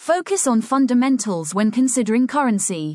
Focus on fundamentals when considering currency.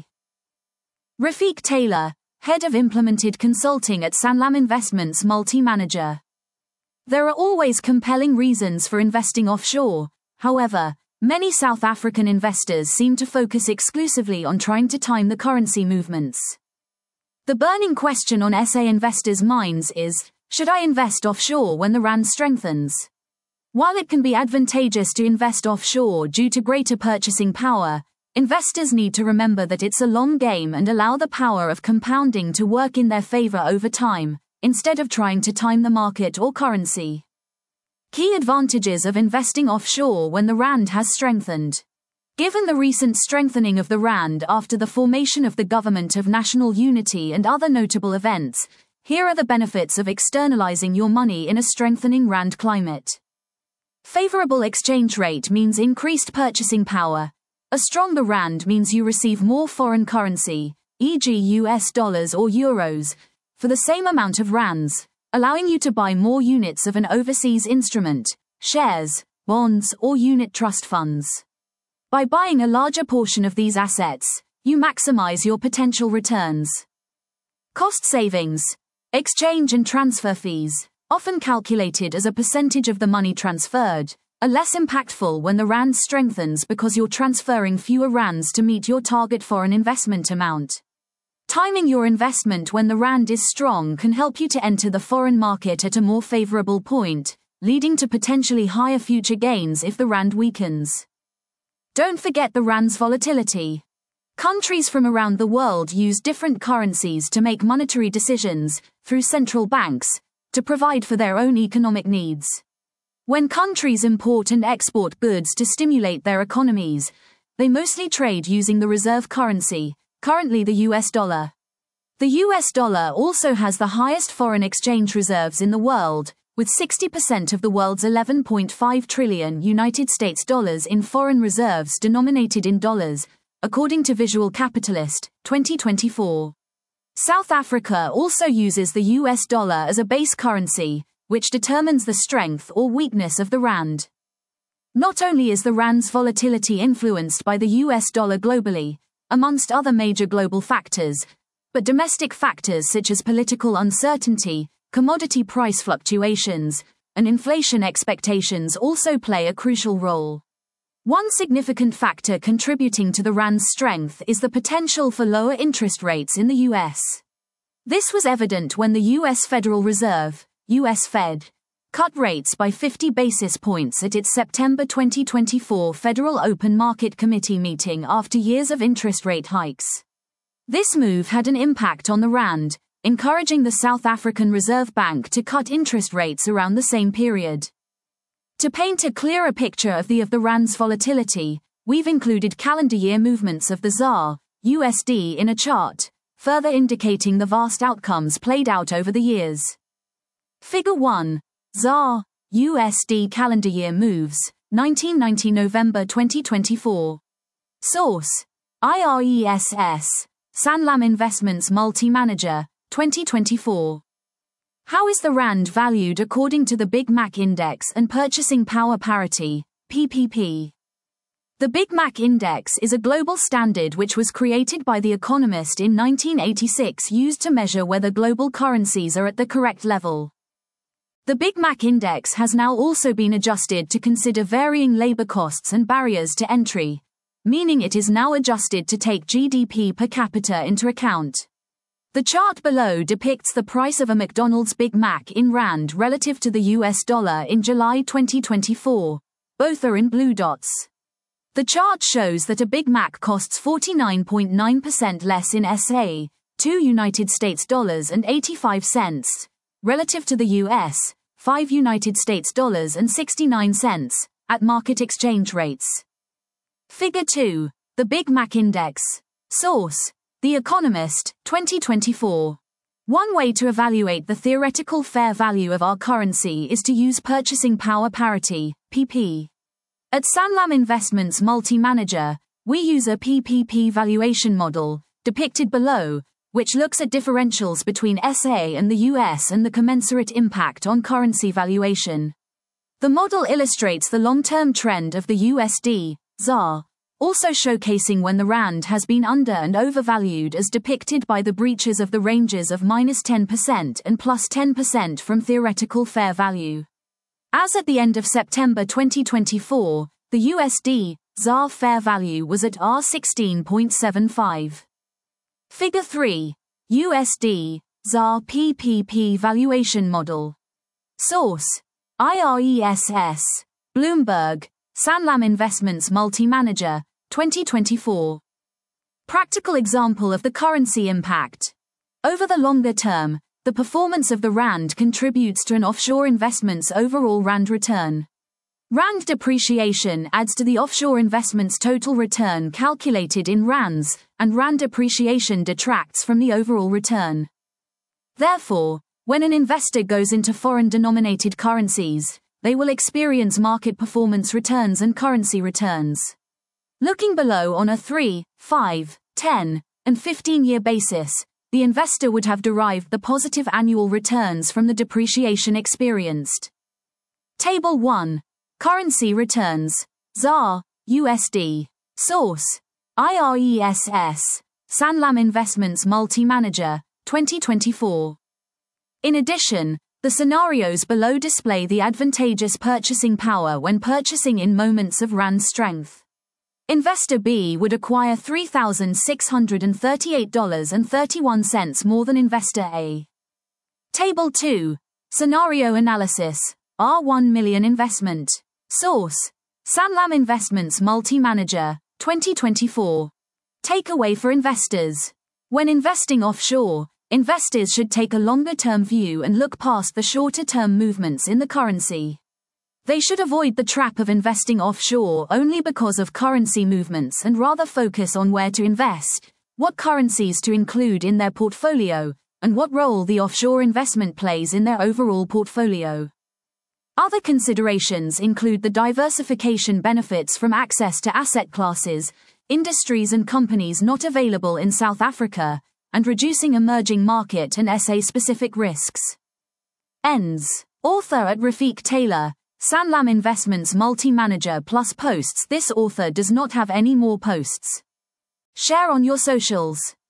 Rafiq Taylor, Head of Implemented Consulting at Sanlam Investments Multi-Manager. There are always compelling reasons for investing offshore. However, many South African investors seem to focus exclusively on trying to time the currency movements. The burning question on SA investors' minds is, should I invest offshore when the rand strengthens? While it can be advantageous to invest offshore due to greater purchasing power, investors need to remember that it's a long game and allow the power of compounding to work in their favor over time, instead of trying to time the market or currency. Key advantages of investing offshore when the rand has strengthened. Given the recent strengthening of the rand after the formation of the Government of National Unity and other notable events, here are the benefits of externalizing your money in a strengthening rand climate. Favorable exchange rate means increased purchasing power. A stronger rand means you receive more foreign currency, e.g. US dollars or euros, for the same amount of rands, allowing you to buy more units of an overseas instrument, shares, bonds, or unit trust funds. By buying a larger portion of these assets, you maximize your potential returns. Cost savings. Exchange and transfer fees, often calculated as a percentage of the money transferred, are less impactful when the rand strengthens because you're transferring fewer rands to meet your target foreign investment amount. Timing your investment when the rand is strong can help you to enter the foreign market at a more favorable point, leading to potentially higher future gains if the rand weakens. Don't forget the rand's volatility. Countries from around the world use different currencies to make monetary decisions, through central banks, to provide for their own economic needs. When countries import and export goods to stimulate their economies, they mostly trade using the reserve currency, currently the US dollar. The US dollar also has the highest foreign exchange reserves in the world, with 60% of the world's $11.5 trillion United States dollars in foreign reserves denominated in dollars, according to Visual Capitalist, 2024. South Africa also uses the US dollar as a base currency, which determines the strength or weakness of the rand. Not only is the rand's volatility influenced by the US dollar globally, amongst other major global factors, but domestic factors such as political uncertainty, commodity price fluctuations, and inflation expectations also play a crucial role. One significant factor contributing to the rand's strength is the potential for lower interest rates in the US. This was evident when the US Federal Reserve, US Fed, cut rates by 50 basis points at its September 2024 Federal Open Market Committee meeting after years of interest rate hikes. This move had an impact on the rand, encouraging the South African Reserve Bank to cut interest rates around the same period. To paint a clearer picture of the rand's volatility, we've included calendar year movements of the ZAR, USD in a chart, further indicating the vast outcomes played out over the years. Figure 1. ZAR, USD calendar year moves, 1990 November 2024. Source: IRESS, Sanlam Investments Multi-Manager, 2024. How is the rand valued according to the Big Mac Index and Purchasing Power Parity, PPP? The Big Mac Index is a global standard which was created by The Economist in 1986 used to measure whether global currencies are at the correct level. The Big Mac Index has now also been adjusted to consider varying labor costs and barriers to entry, meaning it is now adjusted to take GDP per capita into account. The chart below depicts the price of a McDonald's Big Mac in rand relative to the US dollar in July 2024. Both are in blue dots. The chart shows that a Big Mac costs 49.9% less in SA, United States dollars and 85 cents, relative to the US, United States dollars and 69 cents, at market exchange rates. Figure 2. The Big Mac Index. Source: The Economist, 2024. One way to evaluate the theoretical fair value of our currency is to use purchasing power parity, PP. At Sanlam Investments Multi-Manager, we use a PPP valuation model, depicted below, which looks at differentials between SA and the US and the commensurate impact on currency valuation. The model illustrates the long-term trend of the USD, ZAR, also showcasing when the rand has been under and overvalued as depicted by the breaches of the ranges of -10% and +10% from theoretical fair value. As at the end of September 2024, the USD ZAR fair value was at R16.75. Figure 3. USD ZAR PPP Valuation Model. Source: IRESS. Bloomberg, Sanlam Investments Multi-Manager, 2024. Practical example of the currency impact. Over the longer term, the performance of the rand contributes to an offshore investment's overall rand return. Rand depreciation adds to the offshore investment's total return calculated in rands, and rand depreciation detracts from the overall return. Therefore, when an investor goes into foreign-denominated currencies, they will experience market performance returns and currency returns. Looking below on a 3, 5, 10, and 15-year basis, the investor would have derived the positive annual returns from the depreciation experienced. Table 1. Currency returns. ZAR, USD. Source: IRESS. Sanlam Investments Multi-Manager, 2024. In addition, the scenarios below display the advantageous purchasing power when purchasing in moments of rand strength. Investor B would acquire $3,638.31 more than Investor A. Table 2. Scenario analysis. R1 million investment. Source: Sanlam Investments Multi-Manager, 2024. Takeaway for investors. When investing offshore, investors should take a longer-term view and look past the shorter-term movements in the currency. They should avoid the trap of investing offshore only because of currency movements and rather focus on where to invest, what currencies to include in their portfolio, and what role the offshore investment plays in their overall portfolio. Other considerations include the diversification benefits from access to asset classes, industries and companies not available in South Africa, and reducing emerging market and SA-specific risks. Ends. Author at Rafiq Taylor, Sanlam Investments Multi-Manager plus posts. This author does not have any more posts. Share on your socials.